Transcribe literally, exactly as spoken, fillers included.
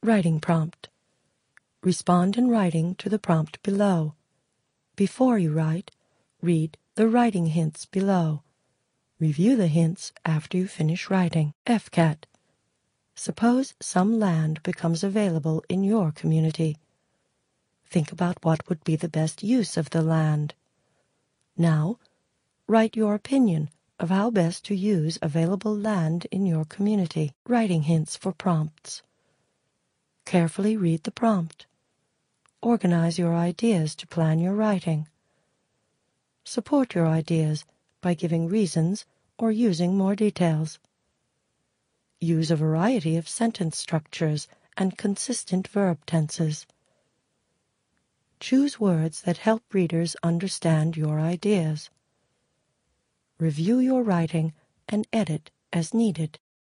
Writing prompt. Respond in writing to the prompt below. Before you write, read the writing hints below. Review the hints after you finish writing. F C A T. Suppose some land becomes available in your community. Think about what would be the best use of the land. Now, write your opinion of how best to use available land in your community. Writing hints for prompts. Carefully read the prompt. Organize your ideas to plan your writing. Support your ideas by giving reasons or using more details. Use a variety of sentence structures and consistent verb tenses. Choose words that help readers understand your ideas. Review your writing and edit as needed.